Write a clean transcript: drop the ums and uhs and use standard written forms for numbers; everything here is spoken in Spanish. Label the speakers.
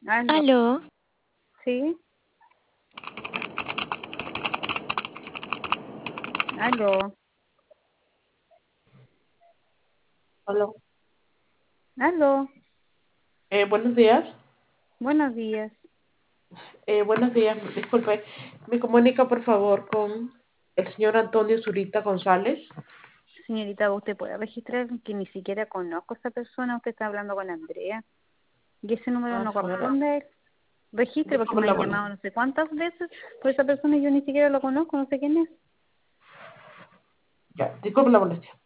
Speaker 1: Aló,
Speaker 2: Aló,
Speaker 1: sí, aló,
Speaker 3: Hola.
Speaker 1: aló,
Speaker 3: Buenos días.
Speaker 1: buenos días.
Speaker 3: Buenos días. Disculpe, ¿me comunica por favor con el señor Antonio Zurita González?
Speaker 1: Señorita, ¿usted puede registrar que ni siquiera conozco a esa persona? Usted está hablando con Andrea y ese número
Speaker 3: Ah,
Speaker 1: no
Speaker 3: señora,
Speaker 1: corresponde a él. Registre porque
Speaker 3: disculpe
Speaker 1: me
Speaker 3: la
Speaker 1: han llamado
Speaker 3: molestia.
Speaker 1: no sé cuántas veces por esa persona y yo ni siquiera lo conozco, no sé quién es.
Speaker 3: Ya, disculpe la molestia.